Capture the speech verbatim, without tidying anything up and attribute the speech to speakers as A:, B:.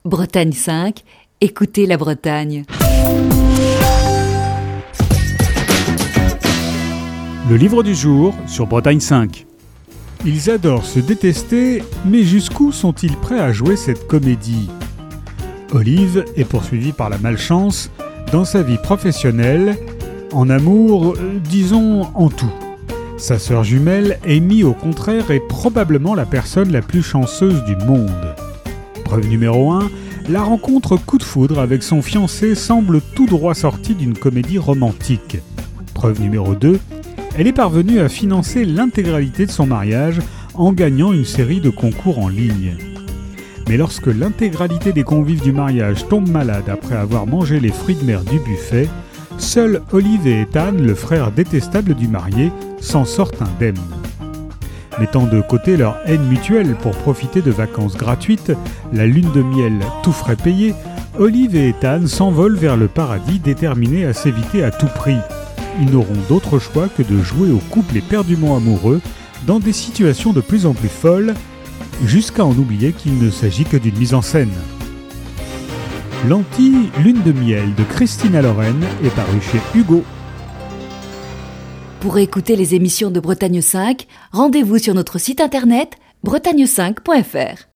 A: Bretagne cinq, écoutez la Bretagne.
B: Le livre du jour sur Bretagne cinq. Ils adorent se détester, mais jusqu'où sont-ils prêts à jouer cette comédie ? Olive est poursuivie par la malchance dans sa vie professionnelle, en amour, euh, disons en tout. Sa sœur jumelle, Amy, au contraire, est probablement la personne la plus chanceuse du monde. Preuve numéro un, la rencontre coup de foudre avec son fiancé semble tout droit sortie d'une comédie romantique. Preuve numéro deux, elle est parvenue à financer l'intégralité de son mariage en gagnant une série de concours en ligne. Mais lorsque l'intégralité des convives du mariage tombe malade après avoir mangé les fruits de mer du buffet, seuls Olive et Ethan, le frère détestable du marié, s'en sortent indemnes. Mettant de côté leur haine mutuelle pour profiter de vacances gratuites, la lune de miel tout frais payé, Olive et Ethan s'envolent vers le paradis déterminés à s'éviter à tout prix. Ils n'auront d'autre choix que de jouer au couple éperdument amoureux dans des situations de plus en plus folles, jusqu'à en oublier qu'il ne s'agit que d'une mise en scène. L'anti-lune de miel de Christina Lorraine est paru chez Hugo.
A: Pour écouter les émissions de Bretagne cinq, rendez-vous sur notre site internet bretagne cinq point f r.